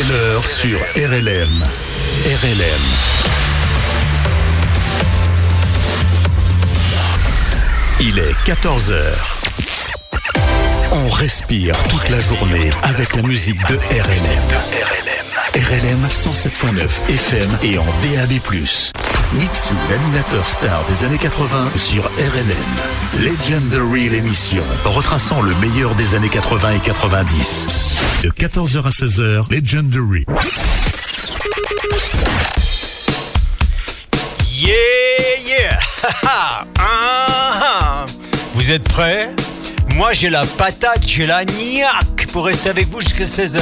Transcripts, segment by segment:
l'heure sur RLM. RLM. Il est 14h. On respire toute la journée avec la musique de RLM. RLM 107.9 FM et en DAB+. Mitsu, l'animateur star des années 80 sur RLM. Legendary, l'émission retraçant le meilleur des années 80 et 90. De 14h à 16h, Legendary. Yeah. Vous êtes prêts? Moi j'ai la patate, j'ai la niaque pour rester avec vous jusqu'à 16h.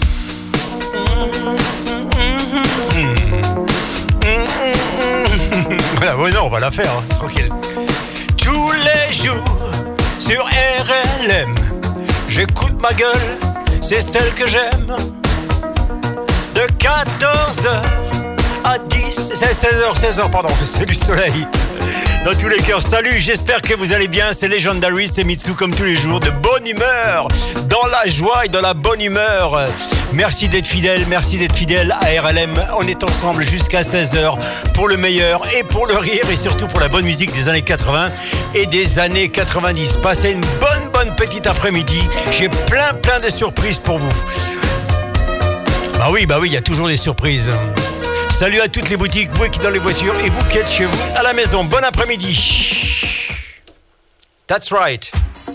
Voilà, ouais, non, on va la faire, hein, tranquille. Tous les jours sur RLM, j'écoute ma gueule, c'est celle que j'aime. De 14h à 10, c'est 16h, pardon, c'est du soleil. Dans tous les cœurs, salut, j'espère que vous allez bien, c'est Legendary, c'est Mitsu comme tous les jours, de bonne humeur, dans la joie et dans la bonne humeur. Merci d'être fidèle à RLM, on est ensemble jusqu'à 16h pour le meilleur et pour le rire et surtout pour la bonne musique des années 80 et des années 90. Passez une bonne petite après-midi, j'ai plein de surprises pour vous. Bah oui, il y a toujours des surprises. Salut à toutes les boutiques, vous qui êtes dans les voitures et vous qui êtes chez vous à la maison. Bon après-midi. That's right.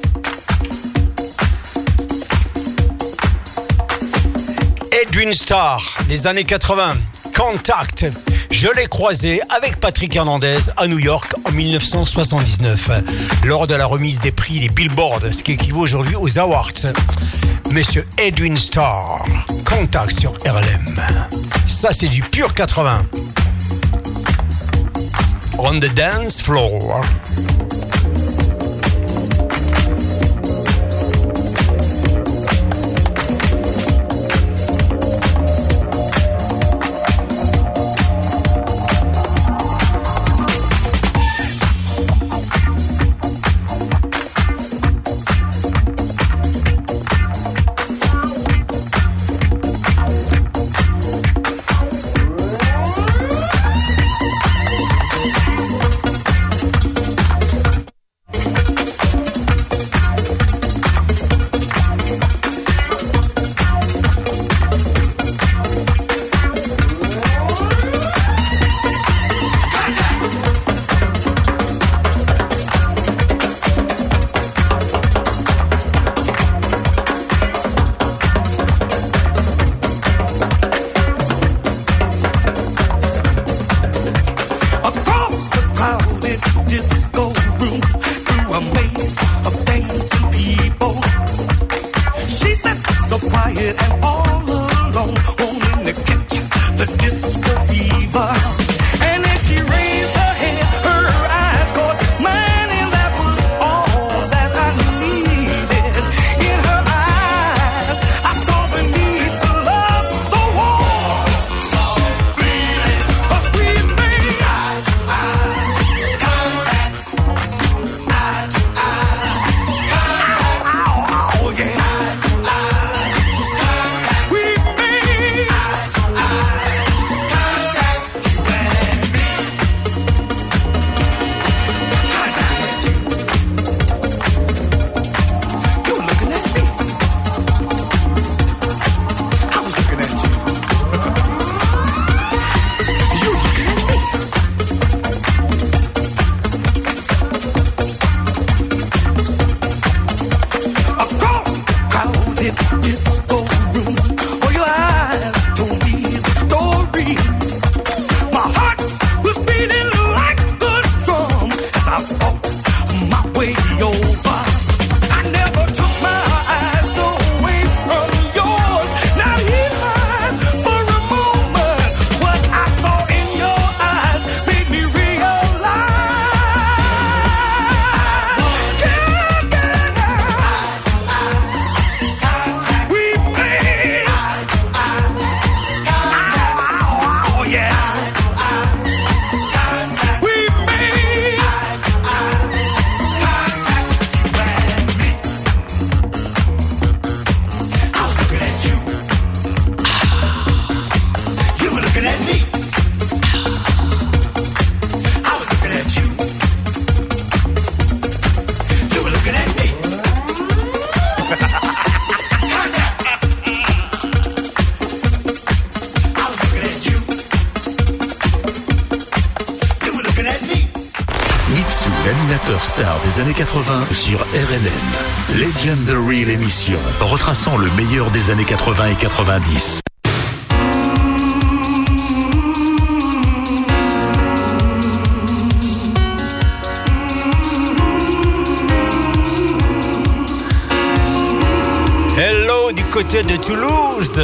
Edwin Starr, des années 80. Contact. Je l'ai croisé avec Patrick Hernandez à New York en 1979, lors de la remise des prix des Billboard, ce qui équivaut aujourd'hui aux Awards. Monsieur Edwin Starr, Contact sur RLM. Ça, c'est du pur 80. On the dance floor. animateur star des années 80 sur RLM. Legendary, l'émission retraçant le meilleur des années 80 et 90. Hello du côté de Toulouse.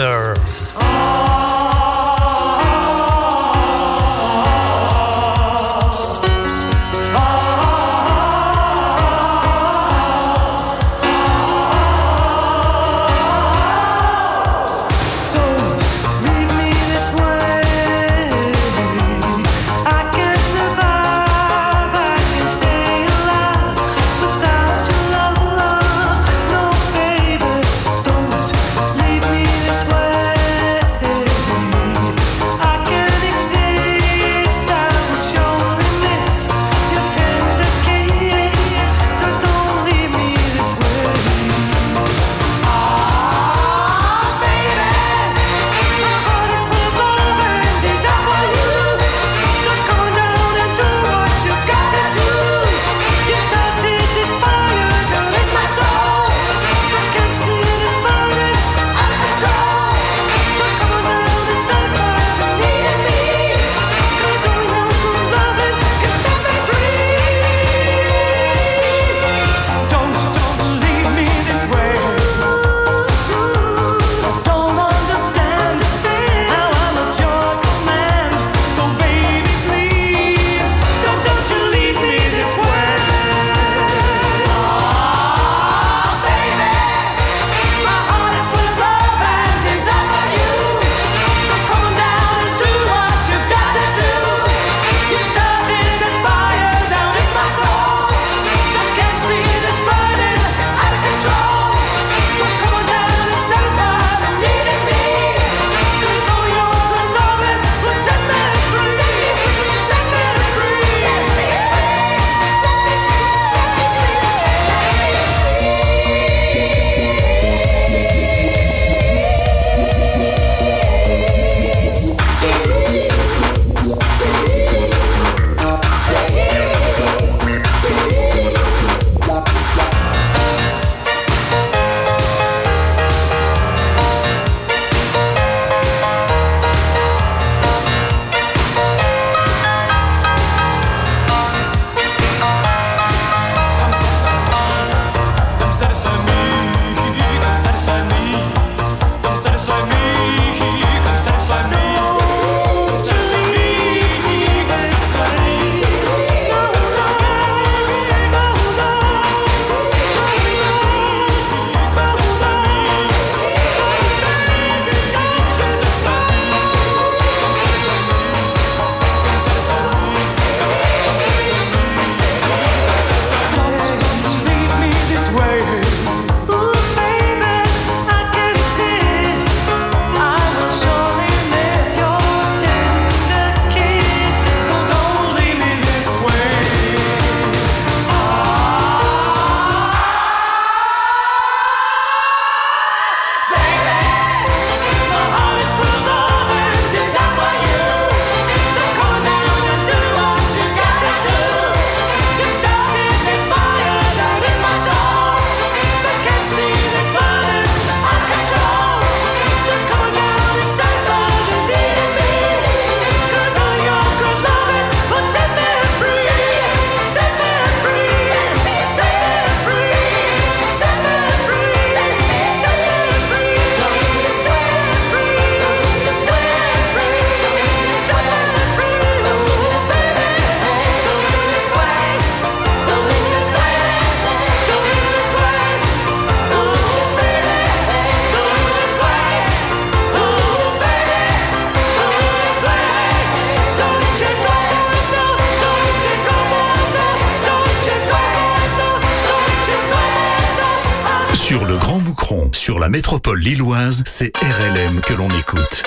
Sur le Grand Moucron, sur la métropole lilloise, c'est RLM que l'on écoute.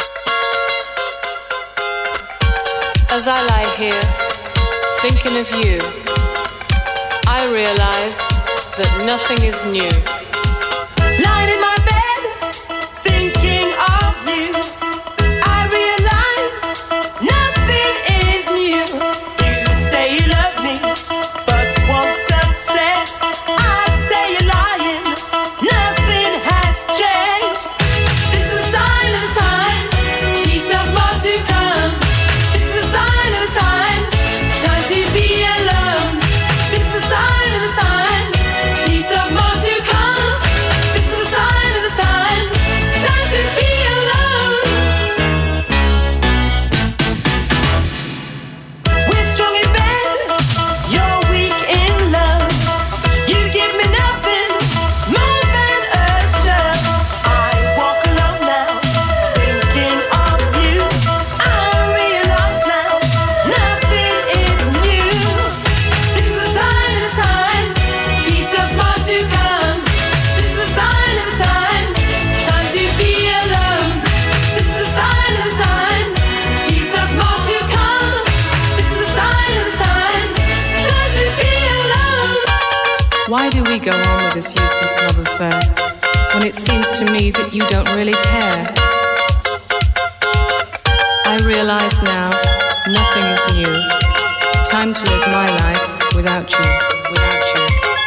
As I lie here, thinking of you, I realize that nothing is new. Lying in my bed, thinking of you, I realize nothing is new. You say you love me, but go on with this useless love affair when it seems to me that you don't really care? I realize now nothing is new. Time to live my life without you, without you.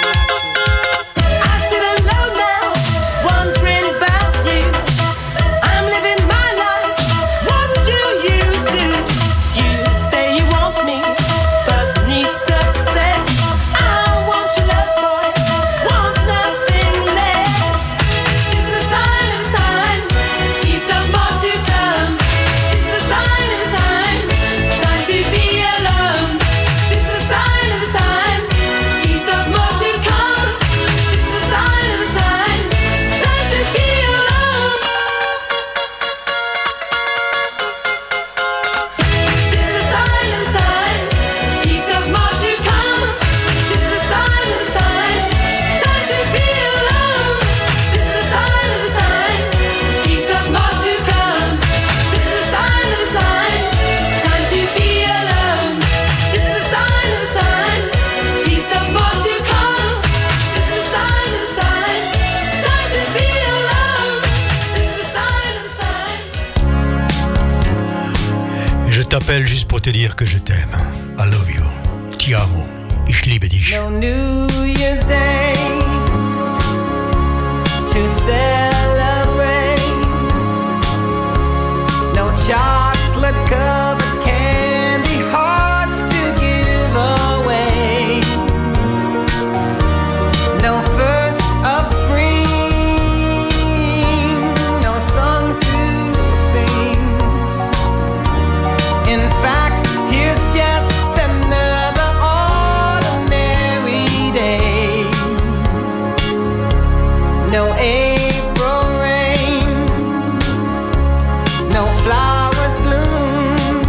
T'appelle juste pour te dire que je t'aime. I love you. Ti amo. Ich liebe dich. No New Year's Day to celebrate. No chocolate covered candy hearts to give away. No first of spring. No song to sing. In fact, here's just another ordinary day. No April rain, no flowers bloom,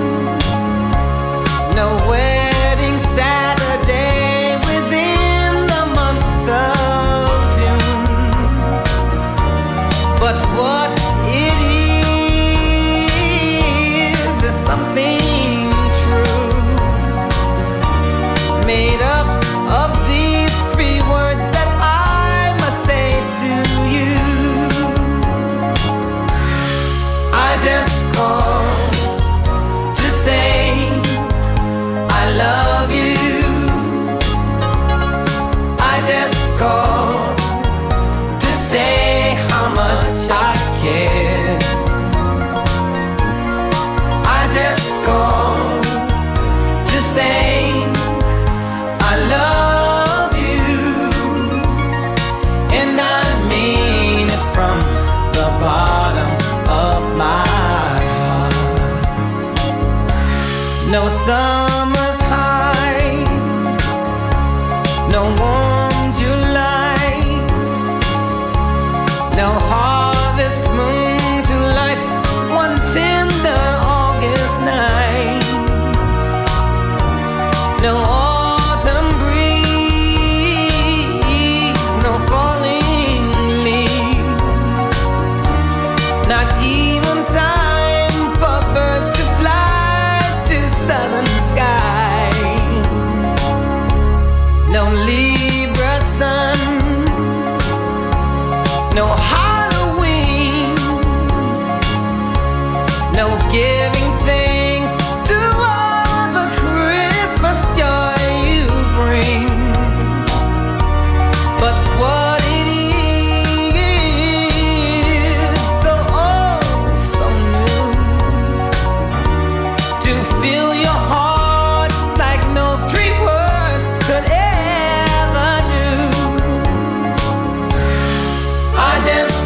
no wedding Saturday within the month of June. But what it is something true, made up of these three words that I must say to you. I just called to say I love you. I just called to say how much I care. I just called to say I love you, and I mean it from the bottom of my heart. No summer's high, no warm July, no harvest moon to light one tender August night. No autumn breeze, no falling leaves, not even time for birds to fly to southern sky. No Libra sun, no Halloween, no giving thanks to all the Christmas joy you bring. But what it is, so oh so new, to fill your heart like no three words could ever do. I just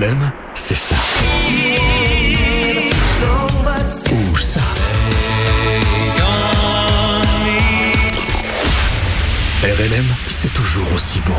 RLM, c'est ça. Ou ça. RLM, c'est toujours aussi bon.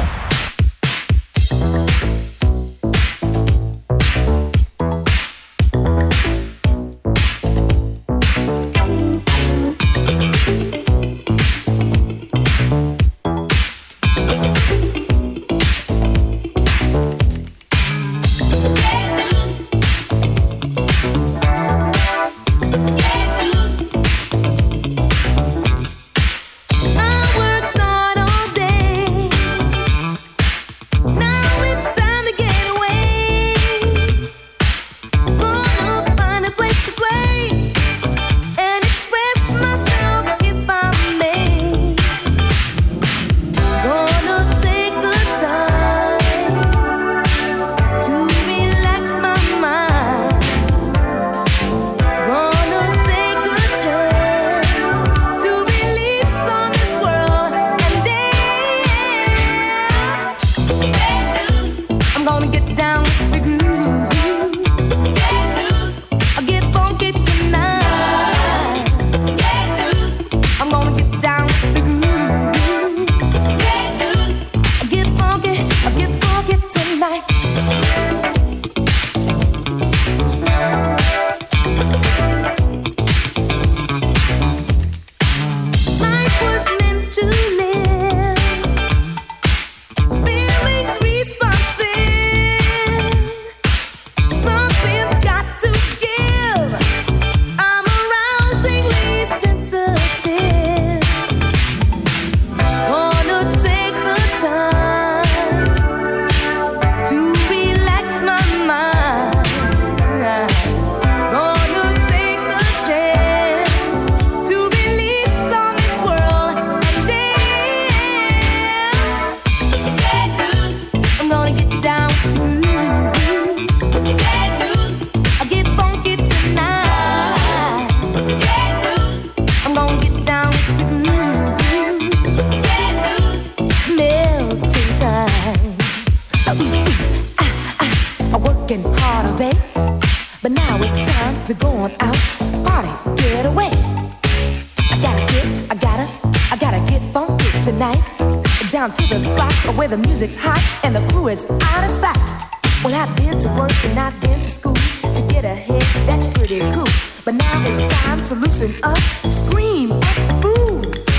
Where the music's hot and the crew is out of sight. Well, I've been to work and I've been to school to get ahead, that's pretty cool. But now it's time to loosen up, scream at the fool.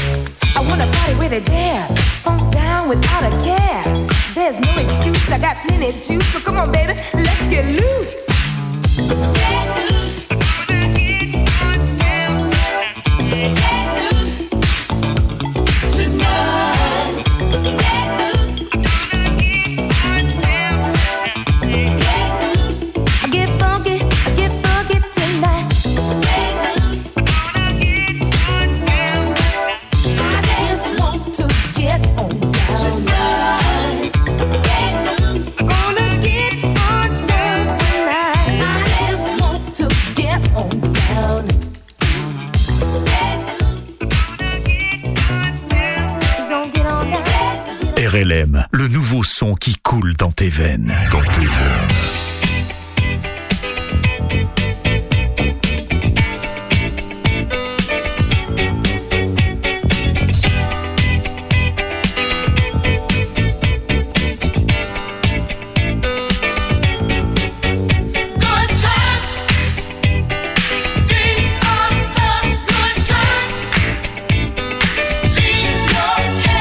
I want a party where they dare, funk down without a care. There's no excuse, I got plenty of juice, so come on baby, let's get loose. Get loose. I wanna get on down tonight. Get loose. Tonight. Get loose. RLM, le nouveau son qui coule dans tes veines. Dans tes veines.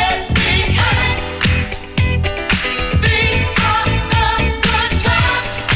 These are the good times.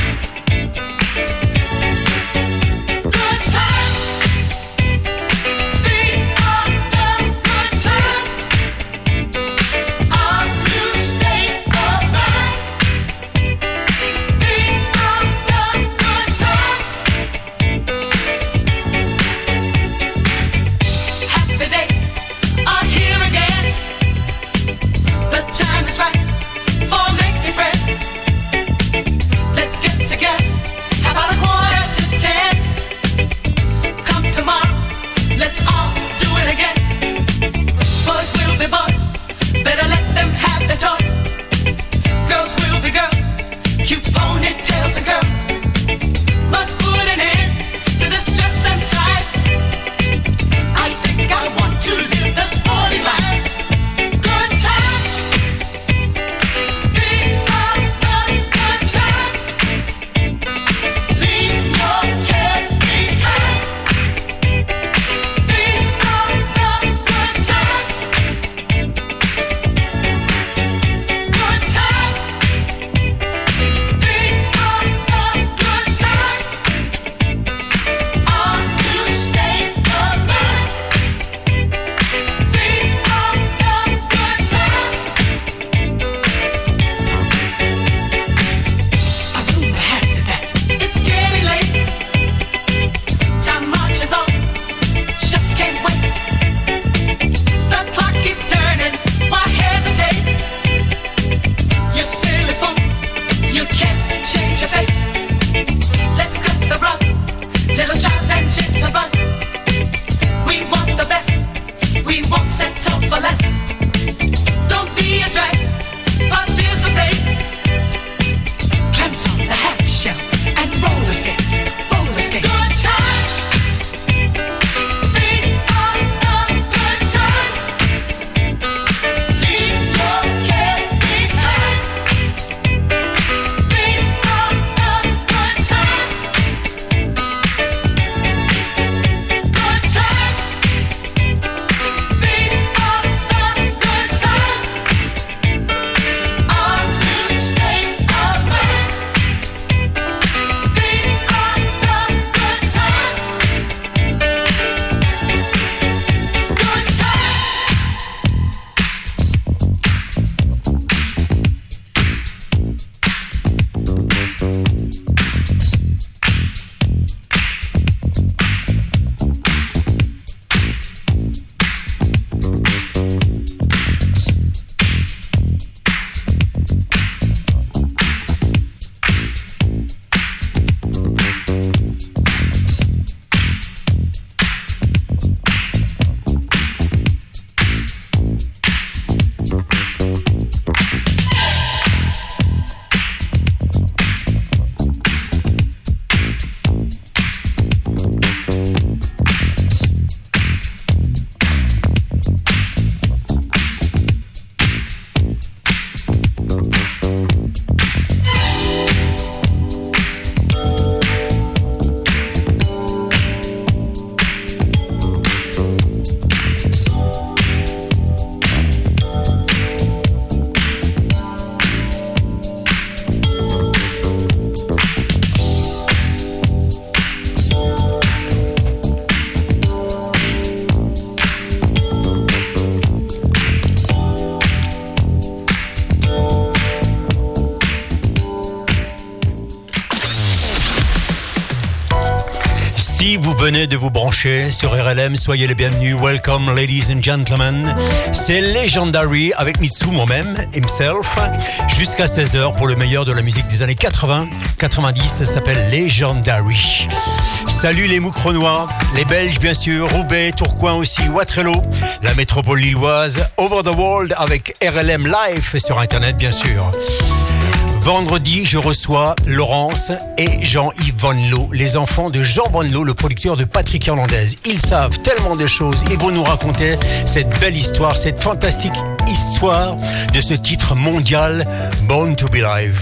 venez de vous brancher sur RLM, soyez les bienvenus. Welcome, ladies and gentlemen. C'est Legendary avec Mitsu, moi-même, himself, jusqu'à 16h pour le meilleur de la musique des années 80, 90. Ça s'appelle Legendary. Salut les Moucronois, les Belges bien sûr, Roubaix, Tourcoing aussi, Waterloo, la métropole lilloise, Over the World avec RLM Live sur Internet bien sûr. Vendredi, je reçois Laurence et Jean-Yves Van Loo, les enfants de Jean Van Loo, le producteur de Patrick Irlandaise. Ils savent tellement de choses, ils vont nous raconter cette belle histoire, cette fantastique histoire de ce titre mondial, Born to Be Live.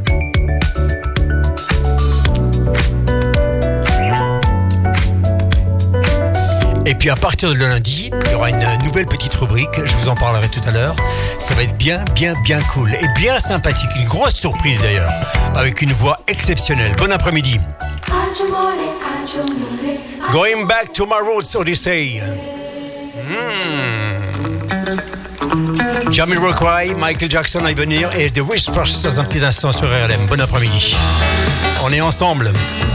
Et puis à partir de lundi, il y aura une nouvelle petite rubrique, je vous en parlerai tout à l'heure. Ça va être bien cool et bien sympathique, une grosse surprise d'ailleurs, avec une voix exceptionnelle. Bon après-midi. Going back to my roots, Odyssey. Jamiroquai, Michael Jackson à y venir et The Whispers dans un petit instant sur RLM. Bon après-midi. On est ensemble.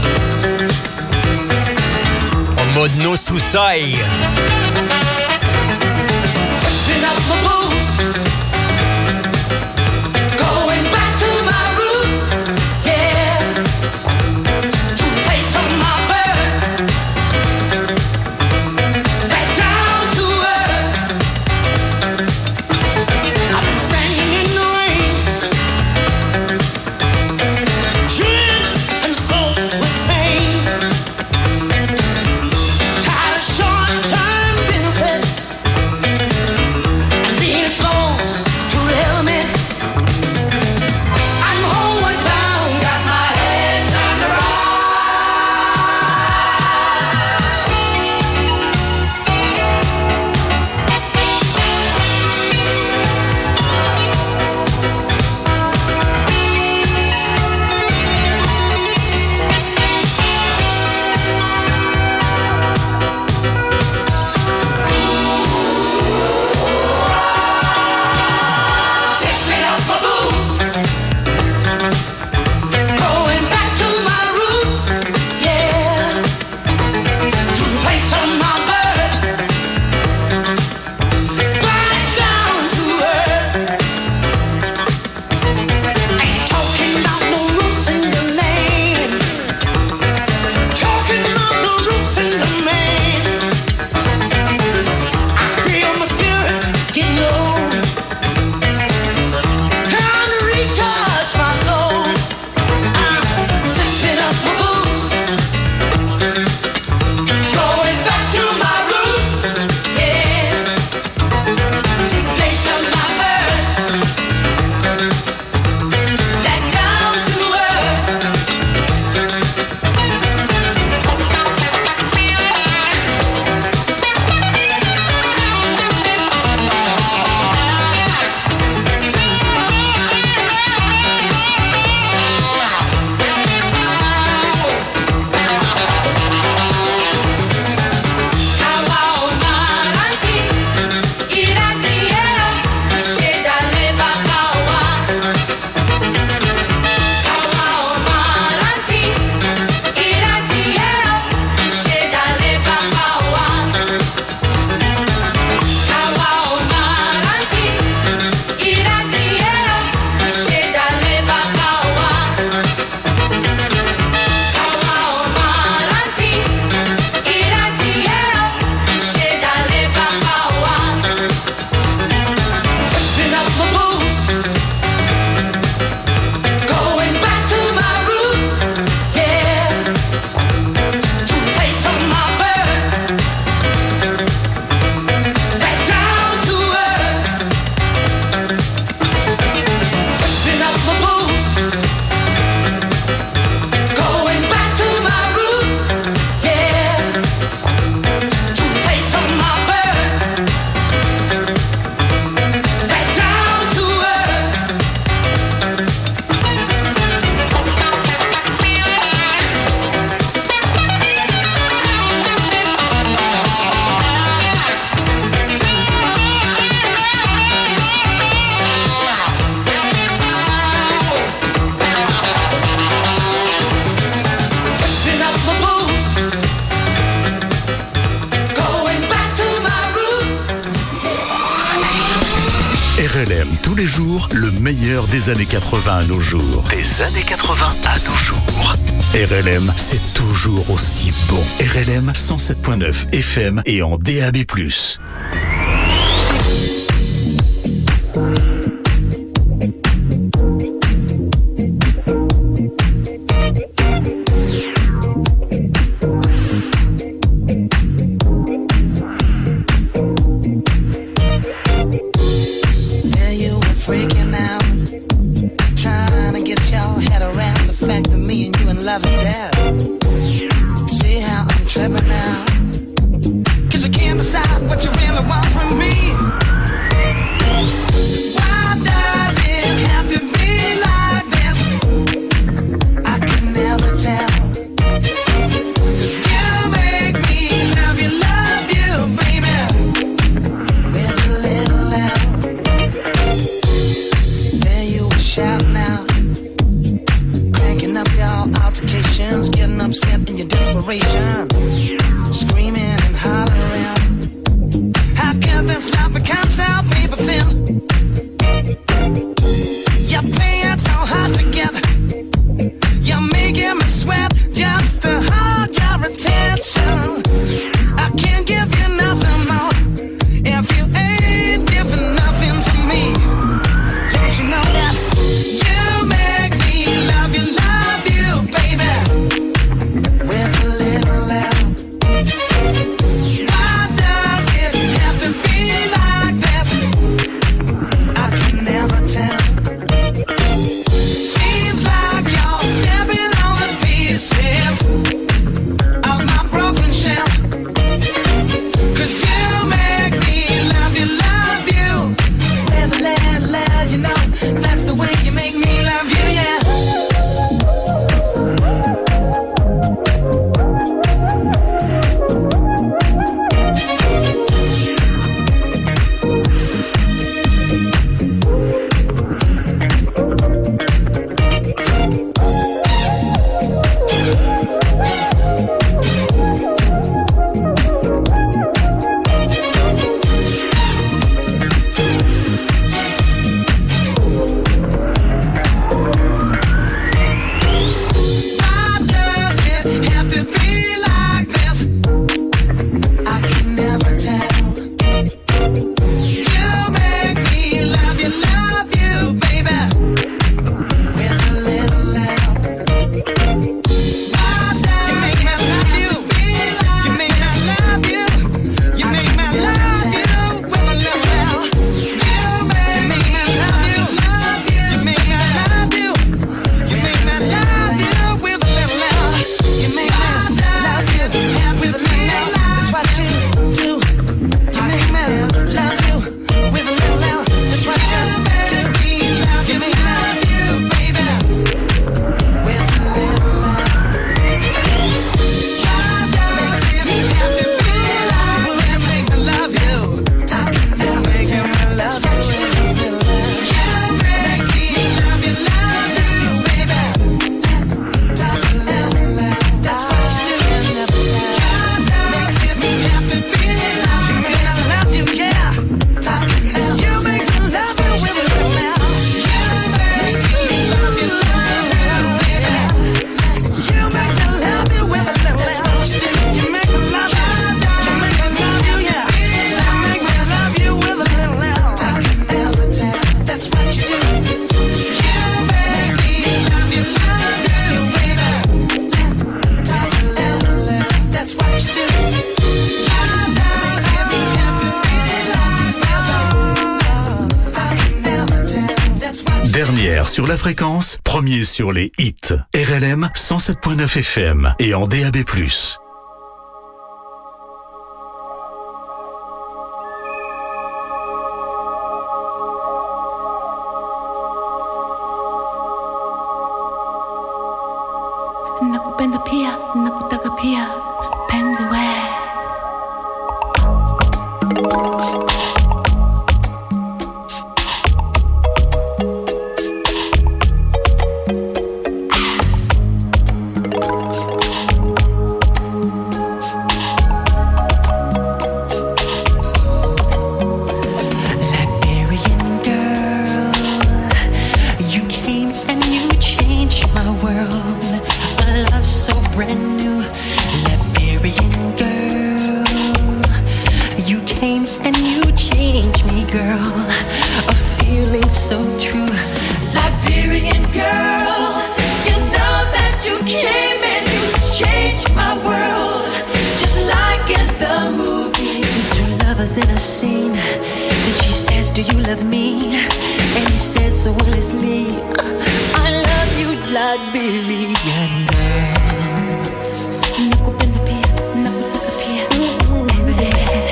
Mode no suicide. Being RLM tous les jours, le meilleur des années 80 à nos jours. Des années 80 à nos jours. RLM, c'est toujours aussi bon. RLM 107.9 FM et en DAB+. Dernière sur la fréquence, premier sur les hits. RLM 107.9 FM et en DAB+. Nakupenda pia, nakutaka pia, penzi we. Liberian girl. do you love me? And he says so honestly, I love you, Liberian girl. Nakupenda pia, nakutaka pia, penzi.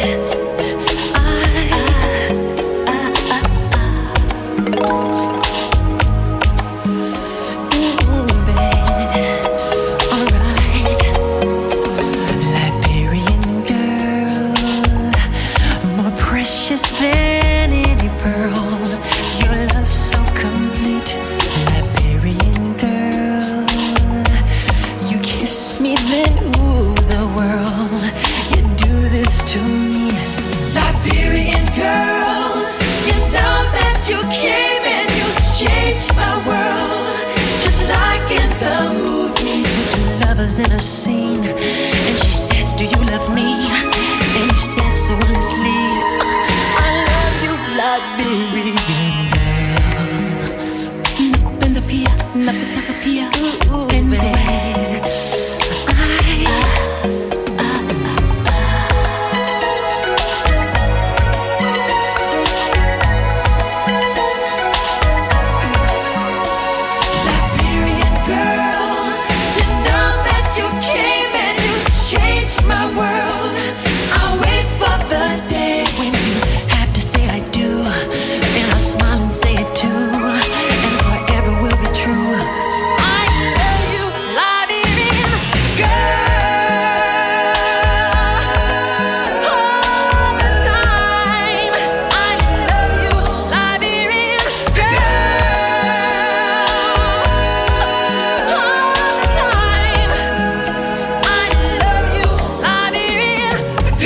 Precious than any pearl, your love so complete, Liberian girl. You kiss me, then ooh, the world. You do this to me, Liberian girl. You know that you came and you changed my world, just like in the movies. Two lovers in a scene, and she says, do you love me? And he says so honestly, Liberian girl. Nakupenda pia, nakutaka pia, penzi. Liberian girl, you know that you came and you changed my world. I'll wait for the day when you have to say I do. And I'll smile and say it too, and forever will be true. I love you, Liberian girl. All the time. I love you, Liberian girl. All the time. I love you, Liberian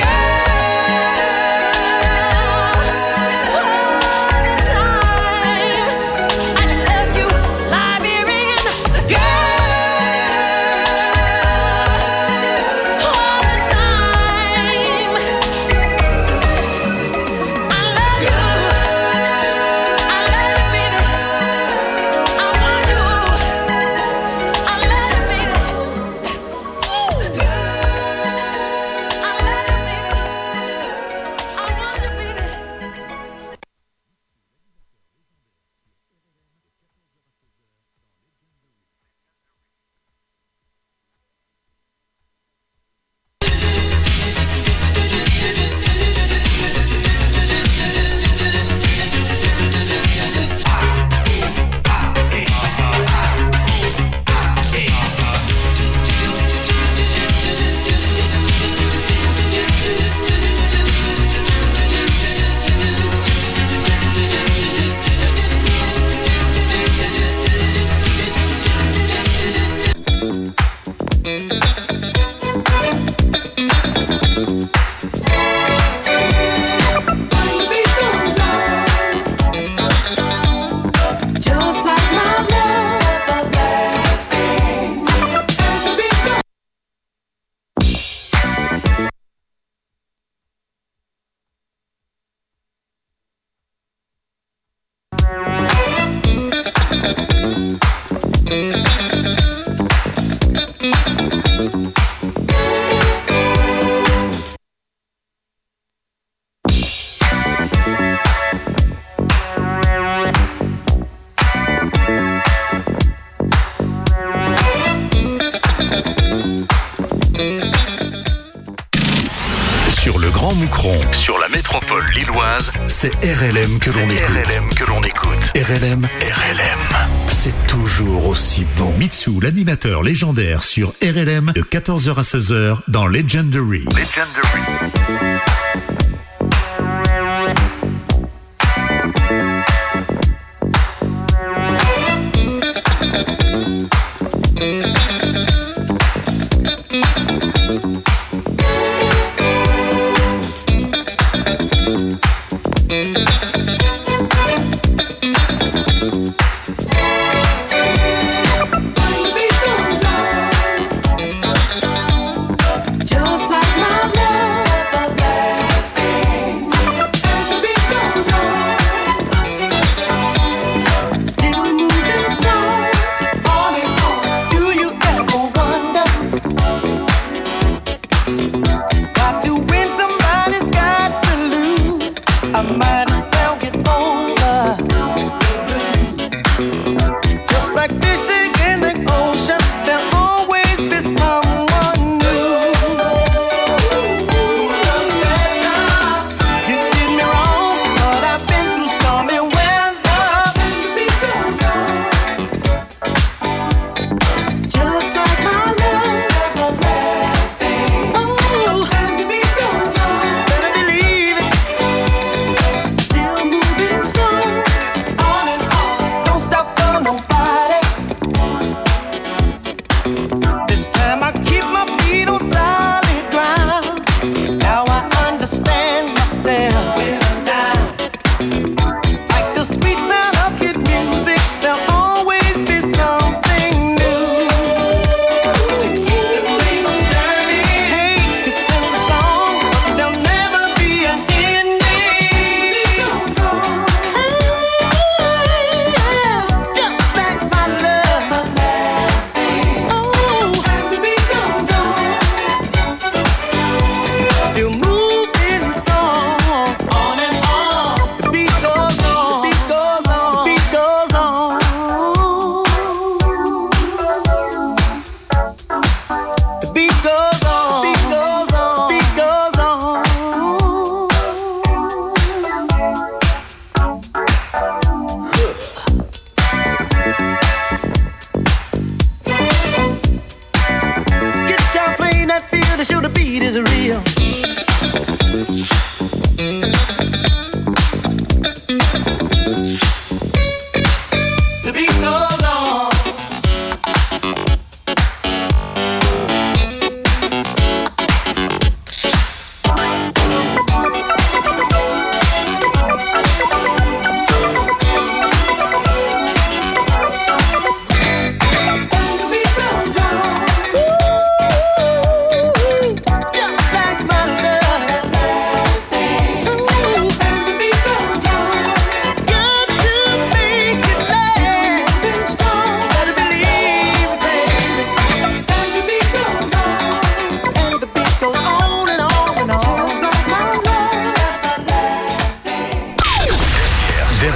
Sur la métropole lilloise, c'est RLM que l'on écoute. RLM, c'est toujours aussi bon. Mitsou, l'animateur légendaire sur RLM de 14h à 16h dans Legendary. Just like my love.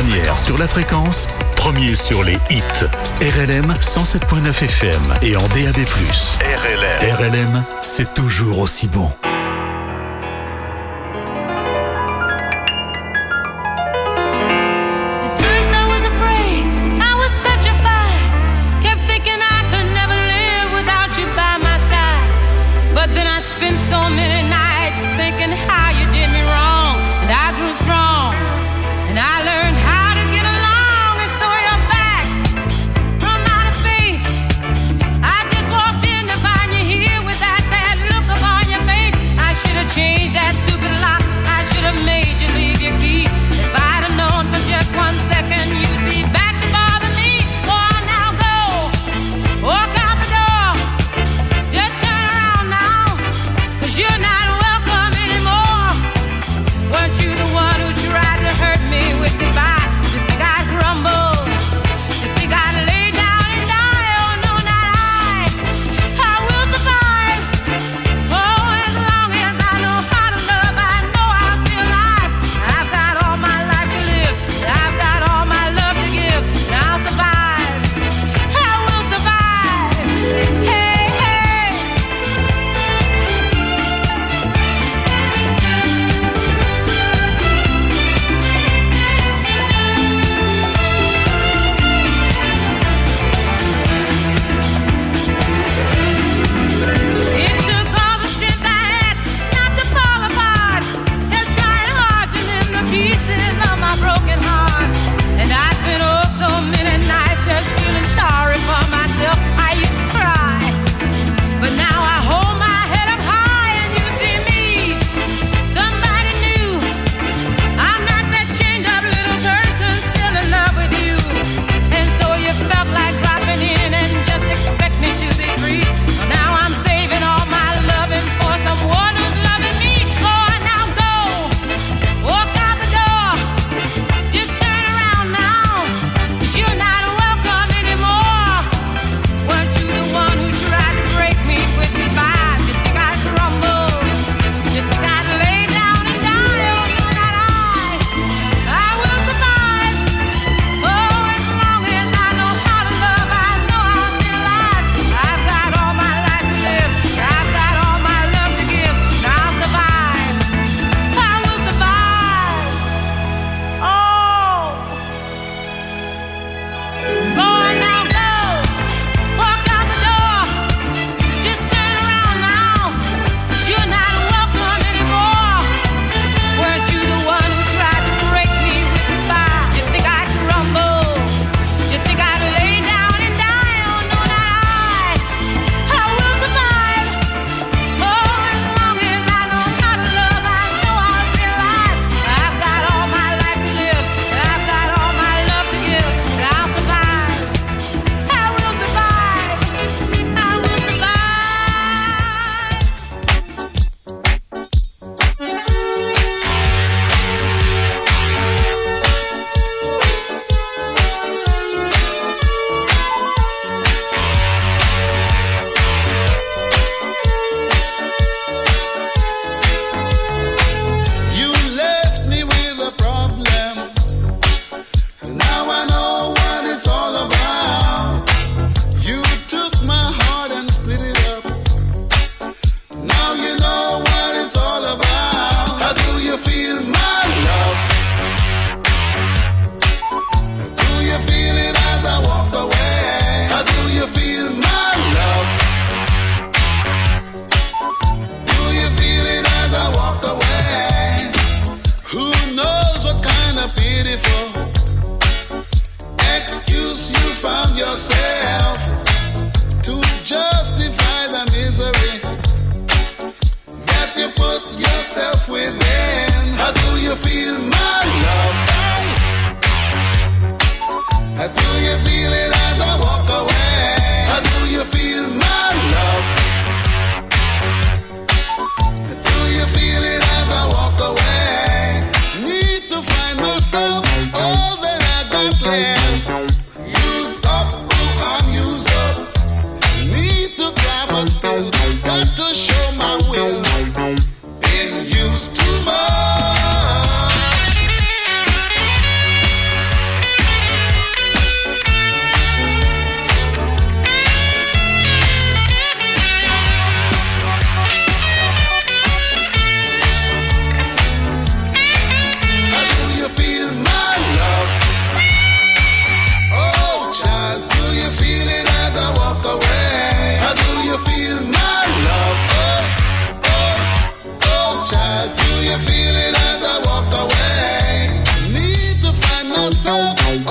dernière sur la fréquence, premier sur les hits. RLM 107.9 FM et en DAB+. RLM, c'est toujours aussi bon.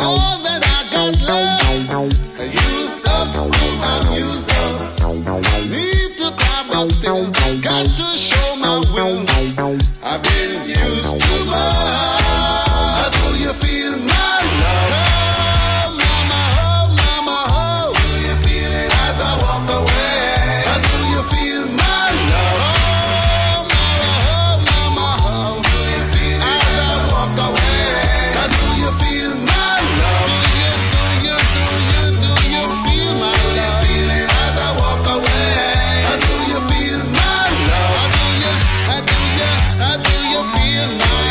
all that I got left. Used up, I'm used up. Need to cry, but still got to show my will. I've been used too much. Do you feel my love? Oh, mama, oh, mama, oh. Do you feel it as I walk away? Do you feel my love? Oh, mama, oh. Do you feel it as I walk away? Do you feel my love? Do you feel my love? As I walk away? Do you feel my love? Do you feel my love?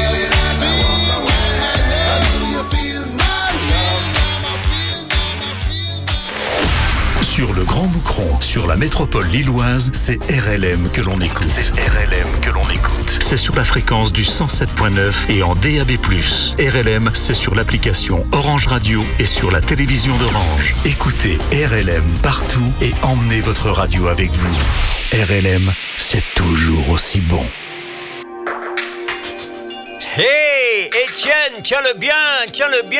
Sur le Grand Moucron, sur la métropole lilloise, c'est RLM que l'on écoute. C'est sur la fréquence du 107.9 et en DAB+. RLM, c'est sur l'application Orange Radio et sur la télévision d'Orange. Écoutez RLM partout et emmenez votre radio avec vous. RLM, c'est toujours aussi bon. Hey, Étienne, tiens-le bien.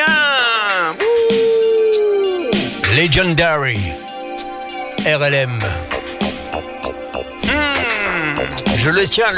Ouh. Legendary. RLM. Je le tiens.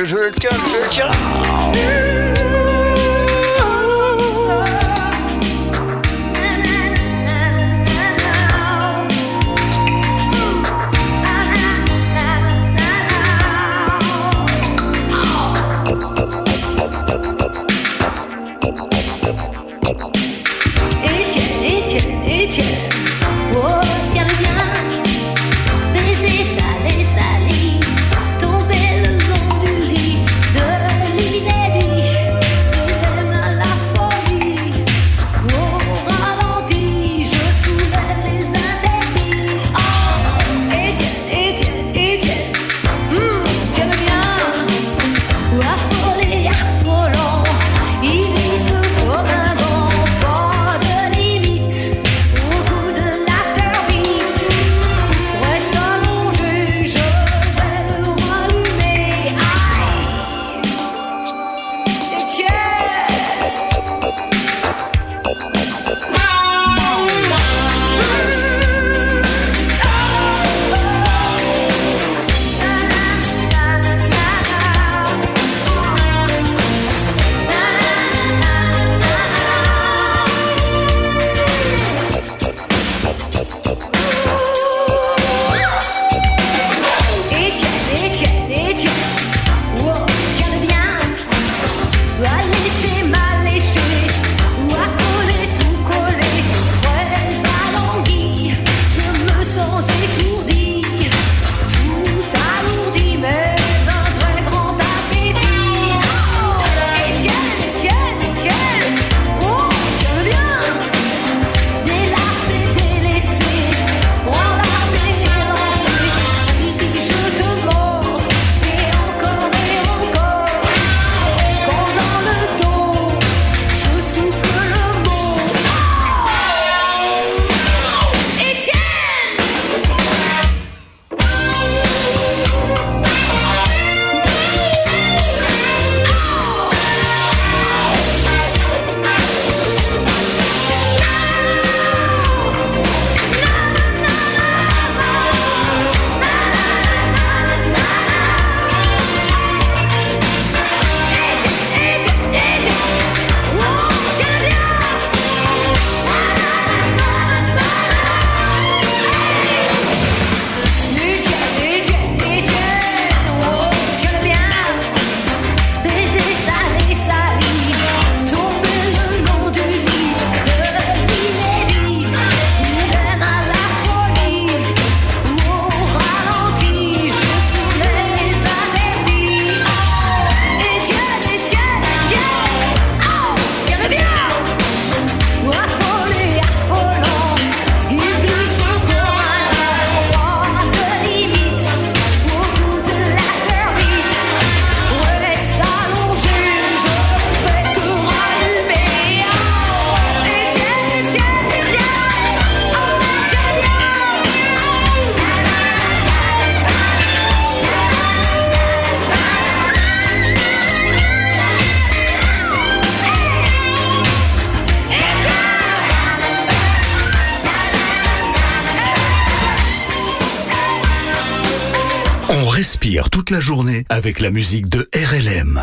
Étienne, oh, tiens-le bien. Baiser, saler, tomber le long du lit de l'inédit, même à la folie. Au ralenti, je soulève les interdits. Oh, Étienne, tiens-le bien. Affolé, affolant, il glisse comme un gant, pas de limite. Au coup Respire toute la journée avec la musique de RLM.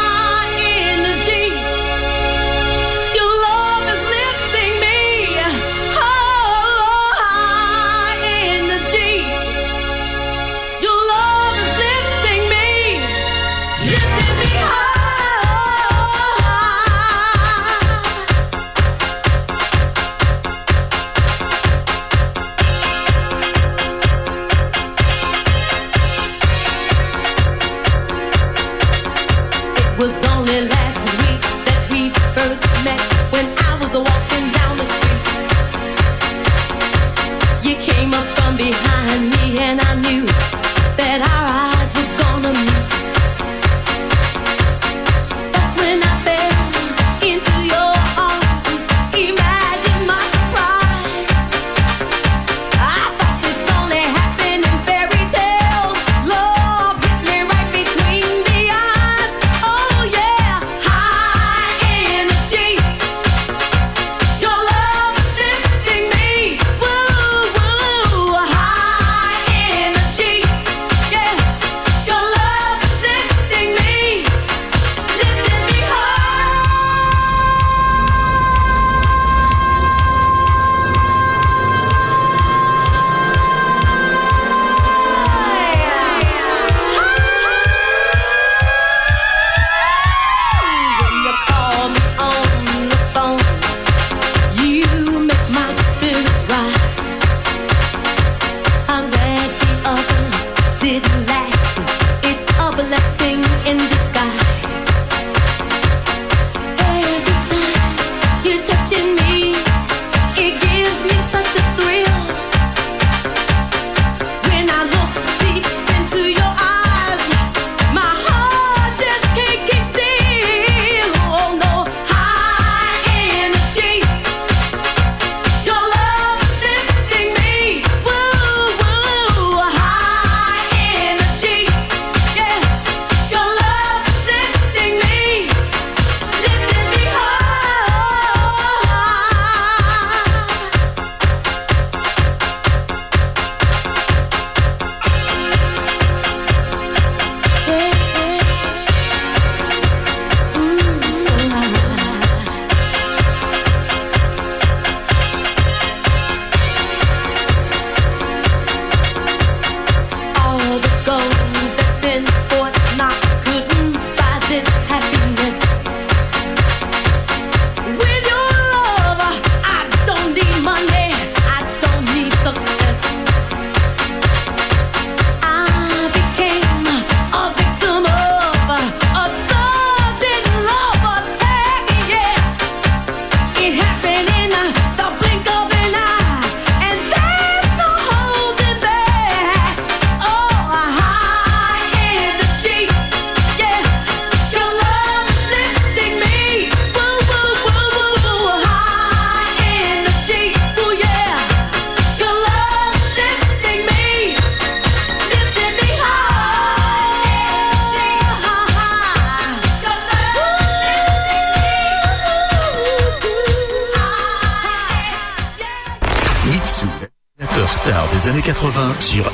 Star des années 80 sur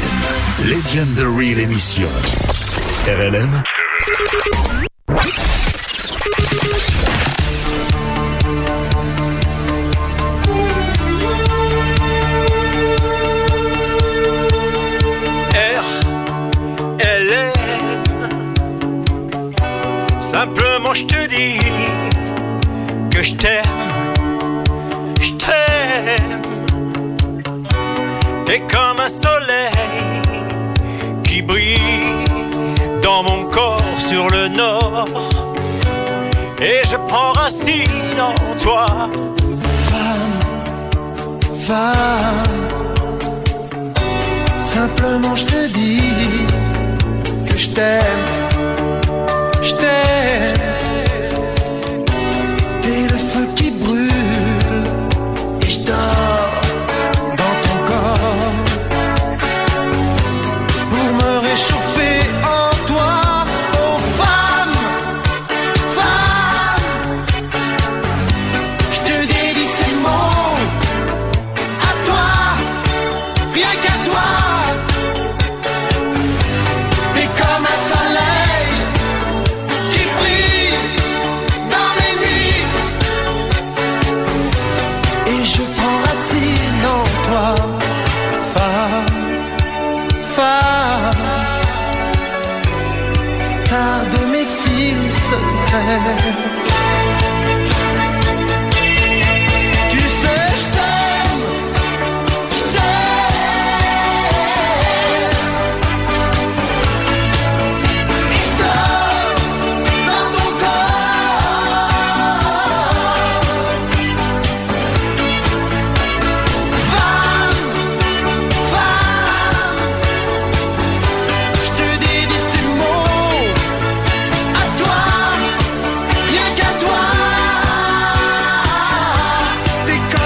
RLM. Legendary l'émission. RLM. Simplement je te dis que je t'aime. T'es comme un soleil qui brille dans mon corps sur le nord. Et je prends racine en toi. Femme, simplement je te dis que je t'aime.